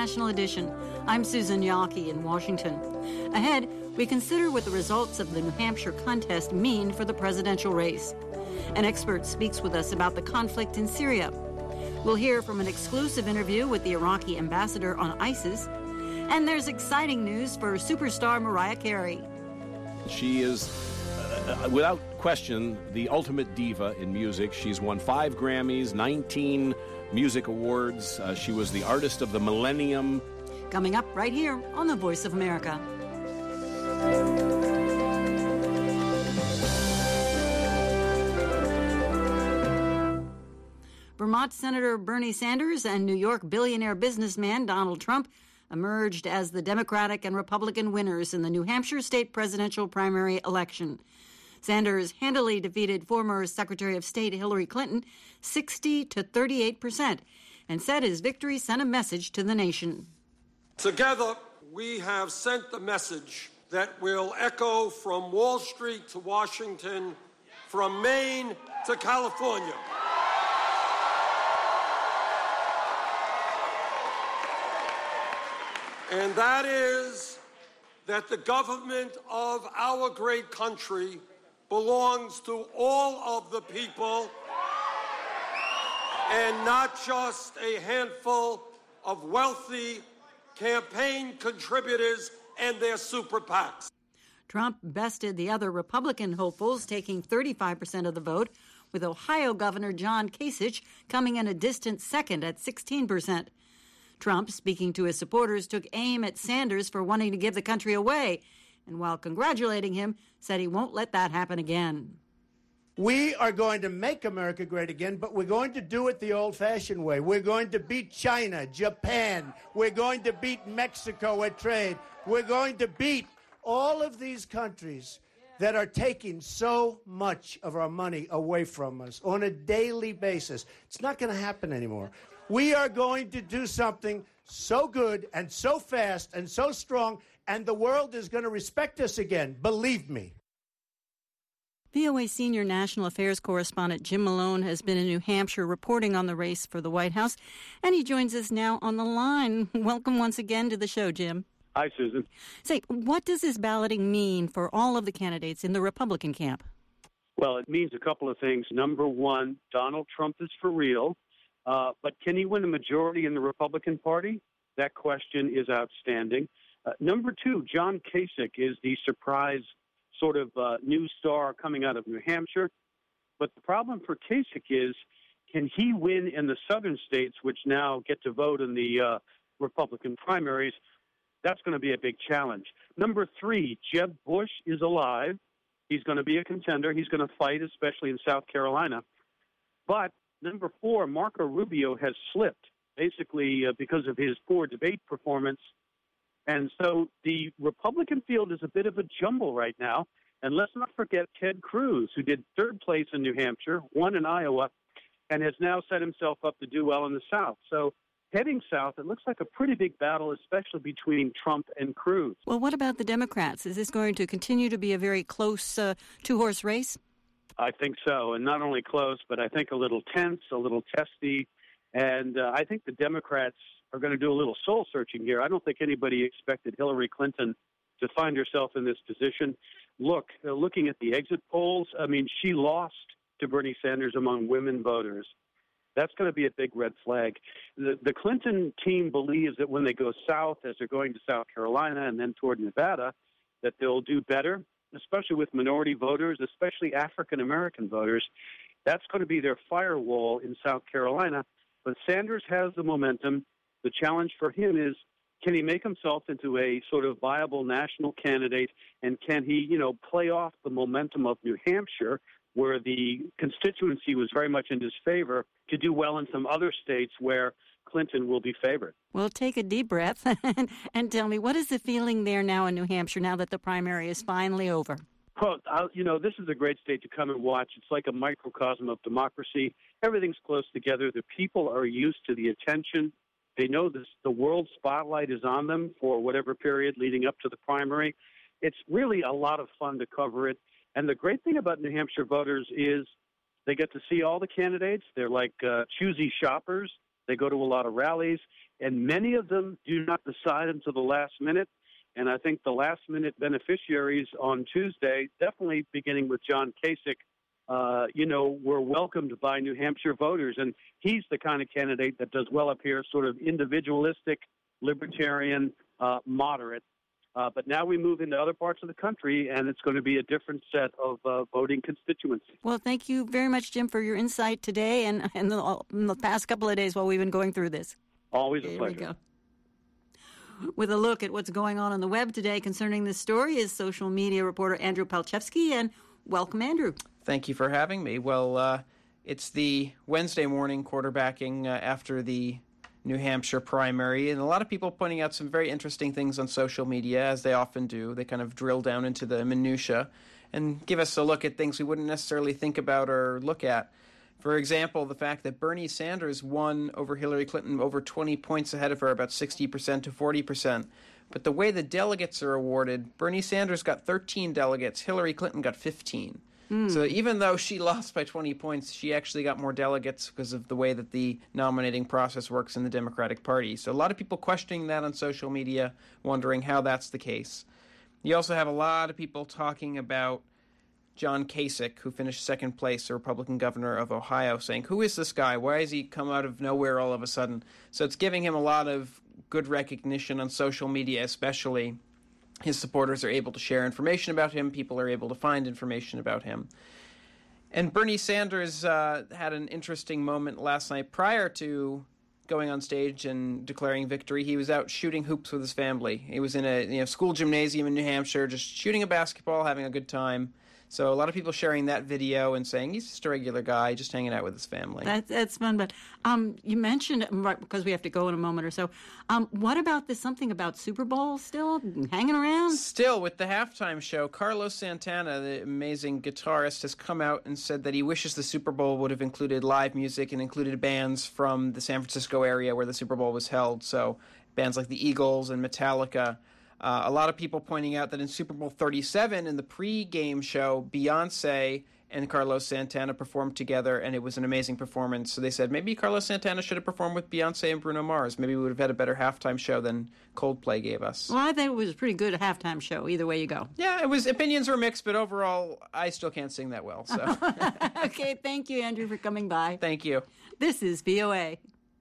International Edition. I'm Susan Yockey in Washington. Ahead, we consider what the results of the New Hampshire contest mean for the presidential race. An expert speaks with us about the conflict in Syria. We'll hear from an exclusive interview with the Iraqi ambassador on ISIS. And there's exciting news for superstar Mariah Carey. She is, without question, the ultimate diva in music. She's won 5 Grammys, 19 music awards. She was the artist of the millennium. Coming up right here on The Voice of America. Vermont Senator Bernie Sanders and New York billionaire businessman Donald Trump emerged as the Democratic and Republican winners in the New Hampshire state presidential primary election. Sanders handily defeated former Secretary of State Hillary Clinton 60 to 38% and said his victory sent a message to the nation. Together, we have sent the message that will echo from Wall Street to Washington, from Maine to California. And that is that the government of our great country belongs to all of the people and not just a handful of wealthy campaign contributors and their super PACs. Trump bested the other Republican hopefuls, taking 35% of the vote, with Ohio Governor John Kasich coming in a distant second at 16%. Trump, speaking to his supporters, took aim at Sanders for wanting to give the country away, and while congratulating him, said he won't let that happen again. We are going to make America great again, but we're going to do it the old-fashioned way. We're going to beat China, Japan. We're going to beat Mexico at trade. We're going to beat all of these countries that are taking so much of our money away from us on a daily basis. It's not going to happen anymore. We are going to do something so good and so fast and so strong, and the world is going to respect us again. Believe me. VOA senior national affairs correspondent Jim Malone has been in New Hampshire reporting on the race for the White House, and he joins us now on the line. Welcome once again to the show, Jim. Hi, Susan. Say, what does this balloting mean for all of the candidates in the Republican camp? Well, it means a couple of things. Number one, Donald Trump is for real. But can he win a majority in the Republican Party? That question is outstanding. Number two, John Kasich is the surprise sort of new star coming out of New Hampshire. But the problem for Kasich is, can he win in the southern states, which now get to vote in the Republican primaries? That's going to be a big challenge. Number three, Jeb Bush is alive. He's going to be a contender. He's going to fight, especially in South Carolina. But number four, Marco Rubio has slipped, basically because of his poor debate performance. And so the Republican field is a bit of a jumble right now. And let's not forget Ted Cruz, who did third place in New Hampshire, won in Iowa, and has now set himself up to do well in the South. So heading south, it looks like a pretty big battle, especially between Trump and Cruz. Well, what about the Democrats? Is this going to continue to be a very close two-horse race? I think so, and not only close, but I think a little tense, a little testy, and I think the Democrats are going to do a little soul-searching here. I don't think anybody expected Hillary Clinton to find herself in this position. Look, looking at the exit polls, I mean, she lost to Bernie Sanders among women voters. That's going to be a big red flag. The Clinton team believes that when they go south, as they're going to South Carolina and then toward Nevada, that they'll do better, especially with minority voters, especially African-American voters. That's going to be their firewall in South Carolina. But Sanders has the momentum. The challenge for him is, can he make himself into a sort of viable national candidate, and can he, play off the momentum of New Hampshire, where the constituency was very much in his favor, to do well in some other states where Clinton will be favored. Well, take a deep breath and tell me, what is the feeling there now in New Hampshire, now that the primary is finally over? Well, this is a great state to come and watch. It's like a microcosm of democracy. Everything's close together. The people are used to the attention. They know this, the world spotlight is on them for whatever period leading up to the primary. It's really a lot of fun to cover it. And the great thing about New Hampshire voters is they get to see all the candidates. They're like choosy shoppers. They go to a lot of rallies. and many of them do not decide until the last minute. And I think the last-minute beneficiaries on Tuesday, definitely beginning with John Kasich, were welcomed by New Hampshire voters. And he's the kind of candidate that does well up here, sort of individualistic, libertarian, moderate. But now we move into other parts of the country, and it's going to be a different set of voting constituencies. Well, thank you very much, Jim, for your insight today and in the past couple of days while we've been going through this. Always a pleasure. Here we go. With a look at what's going on the web today concerning this story is social media reporter Andrew Palchevsky. And welcome, Andrew. Thank you for having me. Well, it's the Wednesday morning quarterbacking after the New Hampshire primary, and a lot of people pointing out some very interesting things on social media, as they often do. They kind of drill down into the minutia and give us a look at things we wouldn't necessarily think about or look at. For example, the fact that Bernie Sanders won over Hillary Clinton over 20 points ahead of her, about 60% to 40%. But the way the delegates are awarded, Bernie Sanders got 13 delegates, Hillary Clinton got 15. So even though she lost by 20 points, she actually got more delegates because of the way that the nominating process works in the Democratic Party. So a lot of people questioning that on social media, wondering how that's the case. You also have a lot of people talking about John Kasich, who finished second place, the Republican governor of Ohio, saying, who is this guy? Why has he come out of nowhere all of a sudden? So it's giving him a lot of good recognition on social media, especially. His supporters are able to share information about him. People are able to find information about him. And Bernie Sanders had an interesting moment last night. Prior to going on stage and declaring victory, he was out shooting hoops with his family. He was in a school gymnasium in New Hampshire, just shooting a basketball, having a good time. So a lot of people sharing that video and saying he's just a regular guy, just hanging out with his family. That's fun. But you mentioned, right, because we have to go in a moment or so, what about this, something about Super Bowl still hanging around? Still, with the halftime show, Carlos Santana, the amazing guitarist, has come out and said that he wishes the Super Bowl would have included live music and included bands from the San Francisco area where the Super Bowl was held. So bands like the Eagles and Metallica. A lot of people pointing out that in Super Bowl 37, in the pre-game show, Beyonce and Carlos Santana performed together, and it was an amazing performance. So they said maybe Carlos Santana should have performed with Beyonce and Bruno Mars. Maybe we would have had a better halftime show than Coldplay gave us. Well, I think it was a pretty good halftime show, either way you go. Yeah, opinions were mixed, but overall, I still can't sing that well. So. Okay, thank you, Andrew, for coming by. Thank you. This is VOA.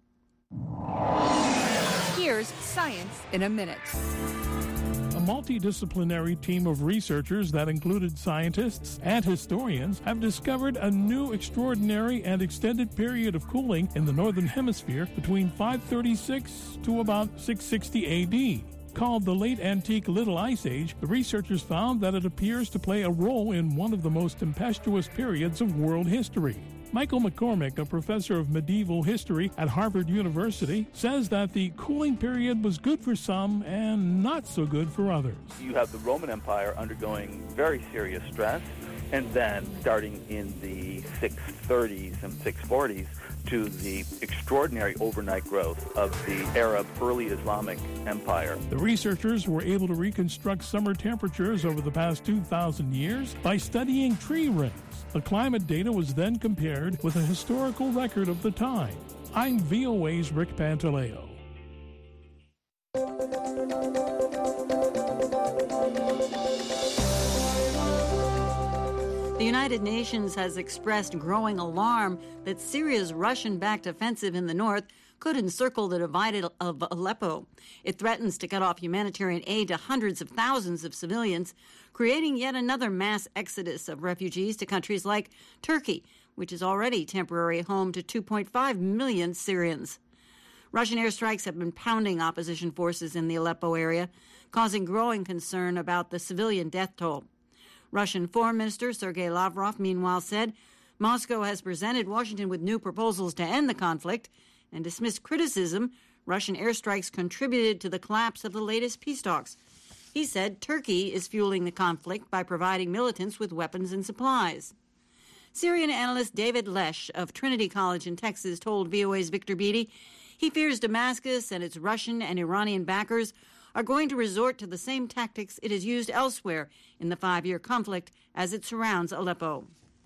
Here's Science in a Minute. A multidisciplinary team of researchers that included scientists and historians have discovered a new extraordinary and extended period of cooling in the Northern Hemisphere between 536 to about 660 AD. Called the Late Antique Little Ice Age, the researchers found that it appears to play a role in one of the most tempestuous periods of world history. Michael McCormick, a professor of medieval history at Harvard University, says that the cooling period was good for some and not so good for others. You have the Roman Empire undergoing very serious stress, and then starting in the 630s and 640s to the extraordinary overnight growth of the Arab early Islamic Empire. The researchers were able to reconstruct summer temperatures over the past 2,000 years by studying tree rings. The climate data was then compared with a historical record of the time. I'm VOA's Rick Pantaleo. The United Nations has expressed growing alarm that Syria's Russian-backed offensive in the north could encircle the divided of Aleppo. It threatens to cut off humanitarian aid to hundreds of thousands of civilians, creating yet another mass exodus of refugees to countries like Turkey, which is already temporary home to 2.5 million Syrians. Russian airstrikes have been pounding opposition forces in the Aleppo area, causing growing concern about the civilian death toll. Russian Foreign Minister Sergei Lavrov, meanwhile, said Moscow has presented Washington with new proposals to end the conflict and dismissed criticism Russian airstrikes contributed to the collapse of the latest peace talks. He said Turkey is fueling the conflict by providing militants with weapons and supplies. Syrian analyst David Lesh of Trinity College in Texas told VOA's Victor Beatty he fears Damascus and its Russian and Iranian backers are going to resort to the same tactics it has used elsewhere in the 5-year conflict as it surrounds Aleppo.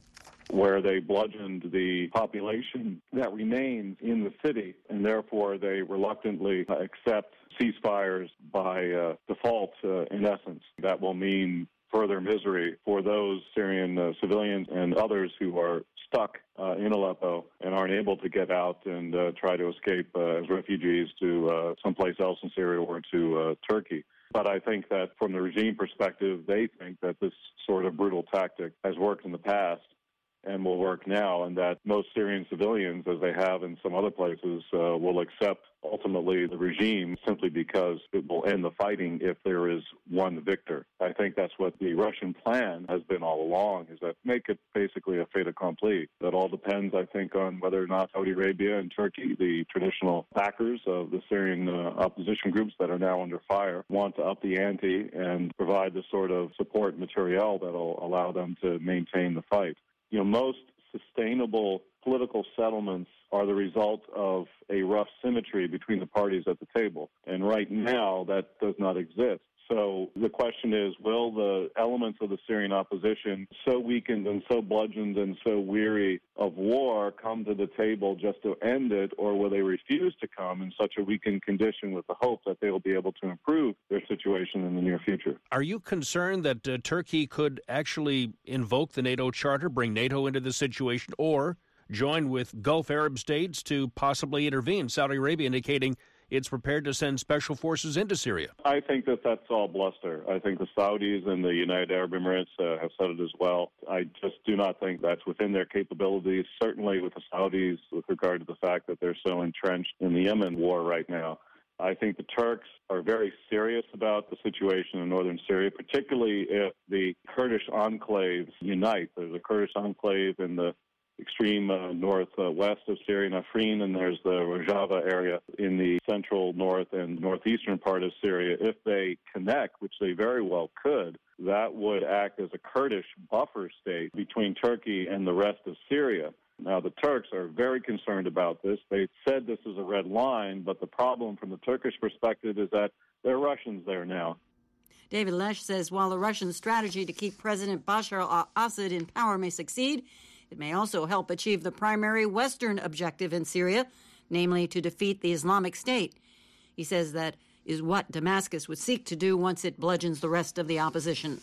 where they bludgeoned the population that remains in the city, and therefore they reluctantly accept ceasefires by default, in essence. That will mean further misery for those Syrian civilians and others who are stuck in Aleppo and aren't able to get out and try to escape as refugees to someplace else in Syria or to Turkey. But I think that from the regime perspective, they think that this sort of brutal tactic has worked in the past and will work now, and that most Syrian civilians, as they have in some other places, will accept ultimately the regime simply because it will end the fighting if there is one victor. I think that's what the Russian plan has been all along, is that make it basically a fait accompli. That all depends, I think, on whether or not Saudi Arabia and Turkey, the traditional backers of the Syrian opposition groups that are now under fire, want to up the ante and provide the sort of support materiel that will allow them to maintain the fight. You know, most sustainable political settlements are the result of a rough symmetry between the parties at the table. And right now, that does not exist. So the question is, will the elements of the Syrian opposition, so weakened and so bludgeoned and so weary of war, come to the table just to end it, or will they refuse to come in such a weakened condition with the hope that they will be able to improve their situation in the near future? Are you concerned that Turkey could actually invoke the NATO Charter, bring NATO into the situation, or join with Gulf Arab states to possibly intervene? Saudi Arabia indicating it's prepared to send special forces into Syria. I think that that's all bluster. I think the Saudis and the United Arab Emirates have said it as well. I just do not think that's within their capabilities, certainly with the Saudis with regard to the fact that they're so entrenched in the Yemen war right now. I think the Turks are very serious about the situation in northern Syria, particularly if the Kurdish enclaves unite. There's a Kurdish enclave in the extreme northwest of Syria, Afrin, and there's the Rojava area in the central north and northeastern part of Syria. If they connect, which they very well could, that would act as a Kurdish buffer state between Turkey and the rest of Syria. Now, the Turks are very concerned about this. They said this is a red line, but the problem from the Turkish perspective is that there are Russians there now. David Lesh says while the Russian strategy to keep President Bashar al-Assad in power may succeed, it may also help achieve the primary Western objective in Syria, namely to defeat the Islamic State. He says that is what Damascus would seek to do once it bludgeons the rest of the opposition.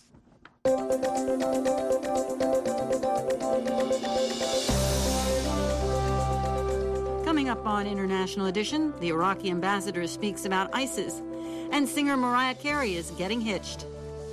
Coming up on International Edition, the Iraqi ambassador speaks about ISIS, and singer Mariah Carey is getting hitched.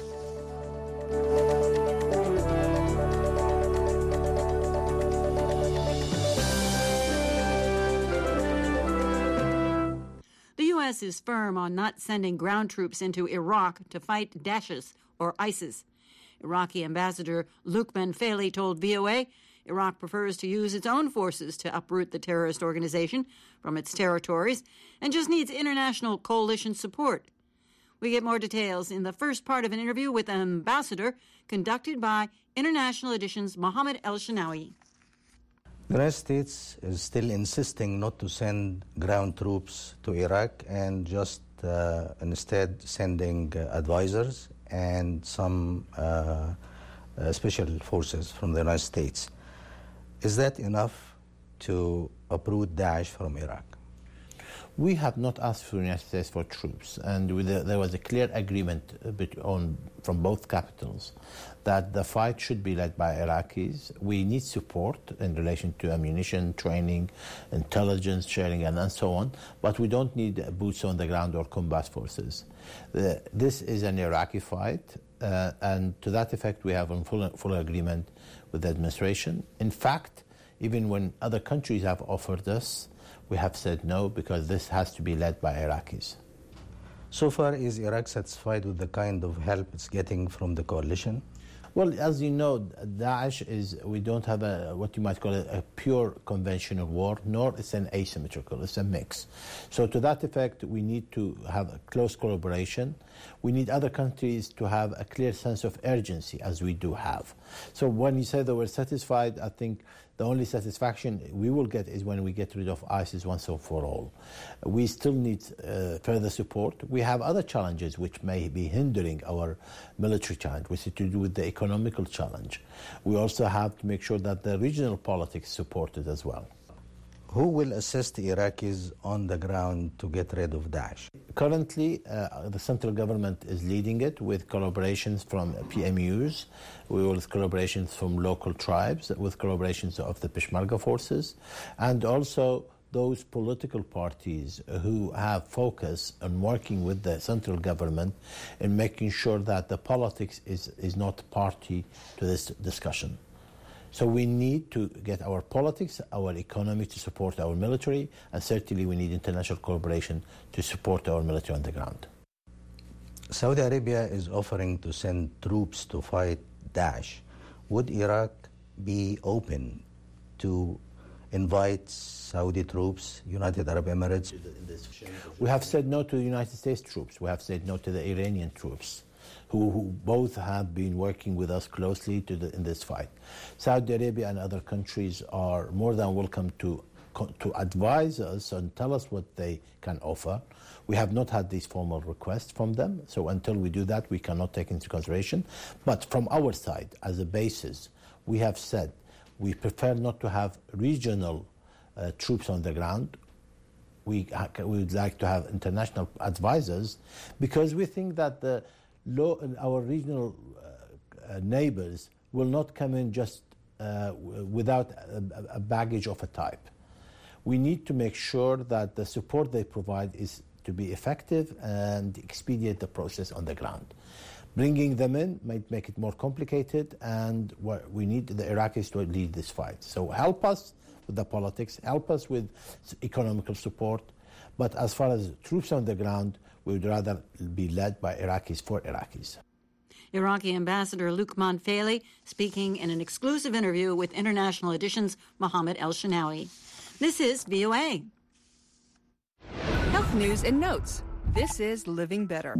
The U.S. is firm on not sending ground troops into Iraq to fight Daesh or ISIS. Iraqi Ambassador Luqman Faili told VOA Iraq prefers to use its own forces to uproot the terrorist organization from its territories and just needs international coalition support. We get more details in the first part of an interview with an ambassador conducted by International Edition's Mohammed El-Shanawi. The United States is still insisting not to send ground troops to Iraq and just instead sending advisors and some special forces from the United States. Is that enough to uproot Daesh from Iraq? We have not asked for the United States for troops, and there was a clear agreement from both capitals that the fight should be led by Iraqis. We need support in relation to ammunition, training, intelligence sharing, and so on, but we don't need boots on the ground or combat forces. This is an Iraqi fight, and to that effect we have a full agreement with the administration. In fact, even when other countries have offered us, we have said no, because this has to be led by Iraqis. So far, is Iraq satisfied with the kind of help it's getting from the coalition? Well, as you know, Daesh we don't have what you might call a pure conventional war, nor it's an asymmetrical, it's a mix. So to that effect, we need to have a close collaboration. We need other countries to have a clear sense of urgency, as we do have. So when you say that we're satisfied, I think the only satisfaction we will get is when we get rid of ISIS once and for all. We still need further support. We have other challenges which may be hindering our military challenge, which is to do with the economical challenge. We also have to make sure that the regional politics support it as well. Who will assist the Iraqis on the ground to get rid of Daesh? Currently, the central government is leading it with collaborations from PMUs, with collaborations from local tribes, with collaborations of the Peshmerga forces, and also those political parties who have focus on working with the central government in making sure that the politics is not party to this discussion. So we need to get our politics, our economy to support our military, and certainly we need international cooperation to support our military on the ground. Saudi Arabia is offering to send troops to fight Daesh. Would Iraq be open to invite Saudi troops, United Arab Emirates? We have said no to the United States troops. We have said no to the Iranian troops, who both have been working with us closely in this fight. Saudi Arabia and other countries are more than welcome to advise us and tell us what they can offer. We have not had these formal requests from them, so until we do that, we cannot take into consideration. But from our side, as a basis, we have said we prefer not to have regional troops on the ground. We would like to have international advisors, because we think that our regional neighbors will not come in just without a baggage of a type. We need to make sure that the support they provide is to be effective and expedite the process on the ground. Bringing them in might make it more complicated, and we need the Iraqis to lead this fight. So help us with the politics, help us with economical support, but as far as troops on the ground, we would rather be led by Iraqis for Iraqis. Iraqi Ambassador Luqman Faili speaking in an exclusive interview with International Edition's Mohammed El-Shinawi. This is VOA. Health news and notes. This is Living Better.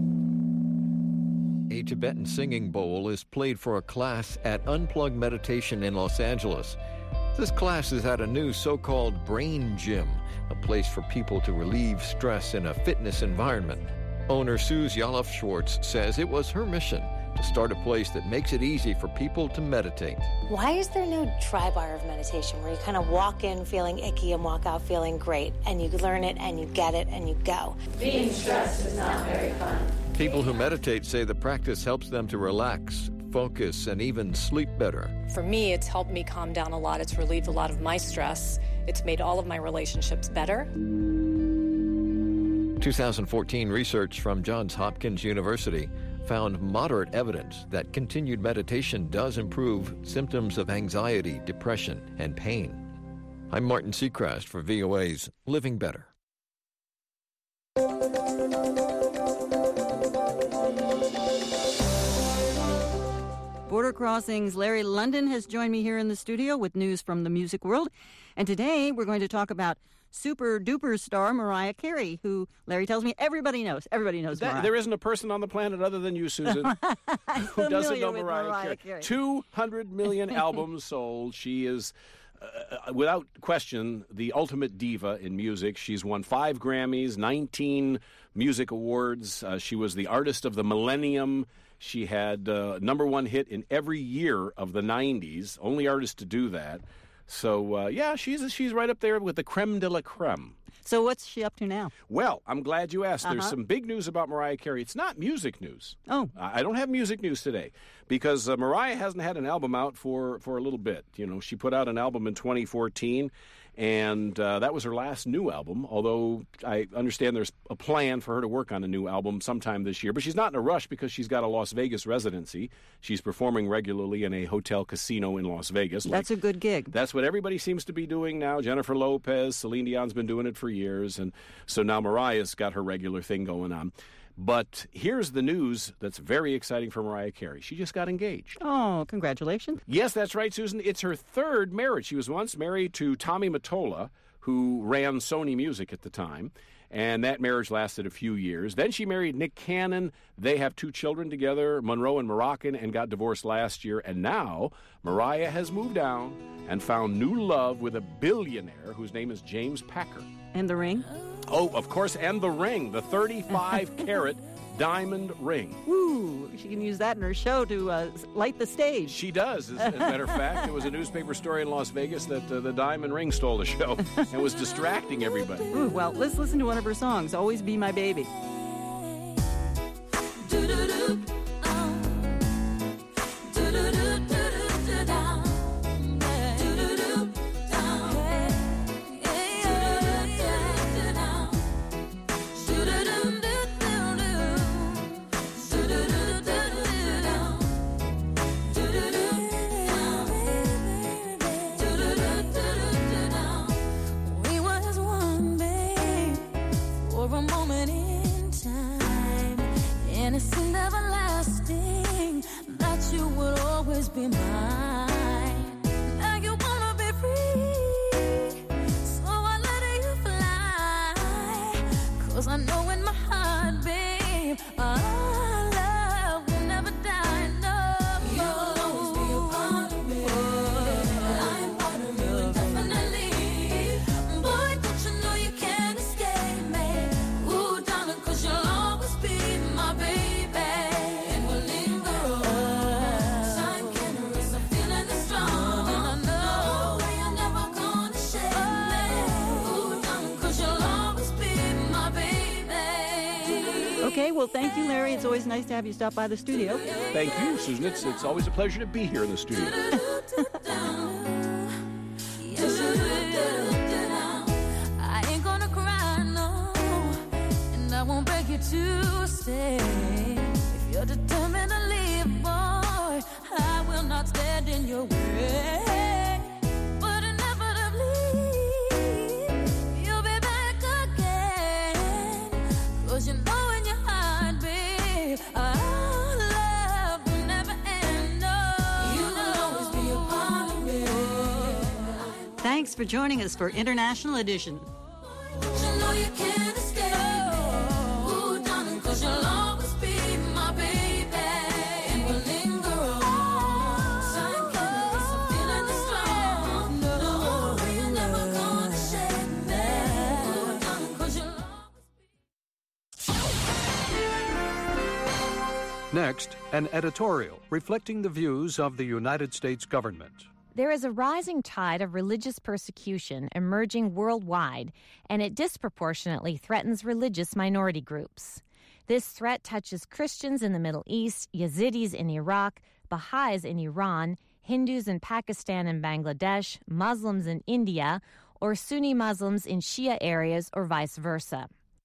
A Tibetan singing bowl is played for a class at Unplugged Meditation in Los Angeles. This class is at a new so-called brain gym, a place for people to relieve stress in a fitness environment. Owner Suze Yalof Schwartz says it was her mission to start a place that makes it easy for people to meditate. Why is there no dry bar of meditation where you kind of walk in feeling icky and walk out feeling great, and you learn it and you get it and you go? Being stressed is not very fun. People who meditate say the practice helps them to relax, focus, and even sleep better. For me, it's helped me calm down a lot. It's relieved a lot of my stress. It's made all of my relationships better. 2014 research from Johns Hopkins University found moderate evidence that continued meditation does improve symptoms of anxiety, depression, and pain. I'm Martin Seacrest for VOA's Living Better. Border Crossings' Larry London has joined me here in the studio with news from the music world. And today we're going to talk about super-duper star Mariah Carey, who Larry tells me everybody knows. Everybody knows Mariah. There isn't a person on the planet other than you, Susan, who doesn't know Mariah Carey. 200 million albums sold. She is, without question, the ultimate diva in music. She's won 5 Grammys, 19 music awards. She was the artist of the millennium. She had number 1 hit in every year of the 90s, only artist to do that. So, she's right up there with the creme de la creme. So what's she up to now? Well, I'm glad you asked. There's some big news about Mariah Carey. It's not music news. Oh. I don't have music news today because Mariah hasn't had an album out for a little bit. You know, she put out an album in 2014, and that was her last new album, although I understand there's a plan for her to work on a new album sometime this year. But she's not in a rush because she's got a Las Vegas residency. She's performing regularly in a hotel casino in Las Vegas. That's a good gig. That's what everybody seems to be doing now. Jennifer Lopez, Celine Dion's been doing it for years, and so now Mariah's got her regular thing going on. But here's the news that's very exciting for Mariah Carey. She just got engaged. Oh, congratulations. Yes, that's right, Susan. It's her 3rd marriage. She was once married to Tommy Mottola, who ran Sony Music at the time, and that marriage lasted a few years. Then she married Nick Cannon. They have 2 children together, Monroe and Moroccan, and got divorced last year. And now Mariah has moved down and found new love with a billionaire whose name is James Packer. And the ring? Oh, of course, and the ring, the 35-carat diamond ring. Woo! She can use that in her show to light the stage. She does, as a matter of fact. There was a newspaper story in Las Vegas that the diamond ring stole the show and was distracting everybody. Ooh, well, let's listen to one of her songs, Always Be My Baby. Be mine. Now you wanna be free, so I let you fly. 'Cause I know in my heart, babe, our love will never die. No, you'll always be a part of me. I'm part of you indefinitely. Boy, don't you know you can't escape me? Ooh, darling, 'cause you'll always be my baby, and we'll linger on. Okay, well, thank you, Larry. It's always nice to have you stop by the studio. Thank you, Susan. It's always a pleasure to be here in the studio. I ain't gonna cry, no, and I won't beg you to stay. If you're determined to leave, boy, I will not stand in your way. But inevitably, you'll be back again. 'Cause you know in your heart, babe, our love will never end. No, you will always be a part of me. Thanks for joining us for International Edition. You know you can't escape. Ooh, darling, 'cause you'll always be my baby, and we'll linger on. Time can erase a feeling that's strong. No, you're never gonna shake me. Ooh, darling, 'cause you'll Next, an editorial reflecting the views of the United States government. There is a rising tide of religious persecution emerging worldwide, and it disproportionately threatens religious minority groups. This threat touches Christians in the Middle East, Yazidis in Iraq, Baha'is in Iran, Hindus in Pakistan and Bangladesh, Muslims in India, or Sunni Muslims in Shia areas, or vice versa.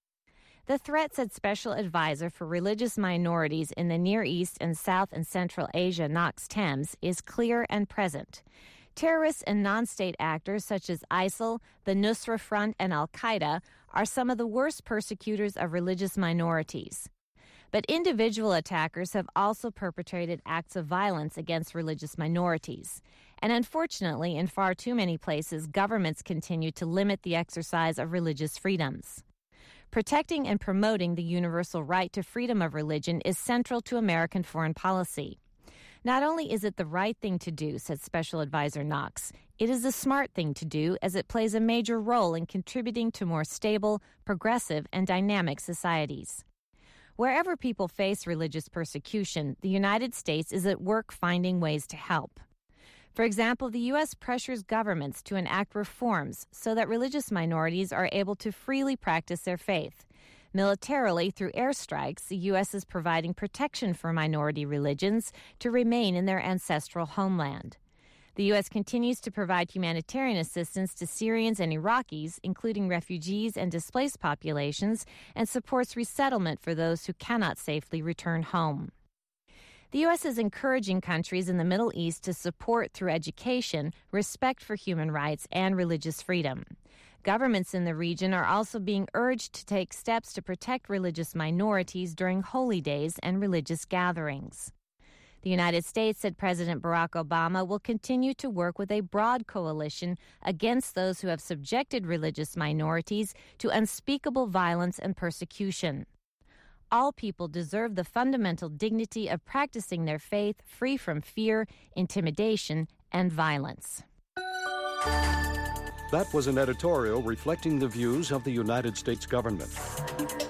The threat, said Special Advisor for Religious Minorities in the Near East and South and Central Asia, Knox Thames, is clear and present. Terrorists and non-state actors such as ISIL, the Nusra Front, and al-Qaeda are some of the worst persecutors of religious minorities. But individual attackers have also perpetrated acts of violence against religious minorities. And unfortunately, in far too many places, governments continue to limit the exercise of religious freedoms. Protecting and promoting the universal right to freedom of religion is central to American foreign policy. Not only is it the right thing to do, said Special Advisor Knox, it is the smart thing to do as it plays a major role in contributing to more stable, progressive, and dynamic societies. Wherever people face religious persecution, the United States is at work finding ways to help. For example, the U.S. pressures governments to enact reforms so that religious minorities are able to freely practice their faith. Militarily, through airstrikes, the U.S. is providing protection for minority religions to remain in their ancestral homeland. The U.S. continues to provide humanitarian assistance to Syrians and Iraqis, including refugees and displaced populations, and supports resettlement for those who cannot safely return home. The U.S. is encouraging countries in the Middle East to support, through education, respect for human rights and religious freedom. Governments in the region are also being urged to take steps to protect religious minorities during holy days and religious gatherings. The United States, said President Barack Obama, will continue to work with a broad coalition against those who have subjected religious minorities to unspeakable violence and persecution. All people deserve the fundamental dignity of practicing their faith free from fear, intimidation, and violence. That was an editorial reflecting the views of the United States government.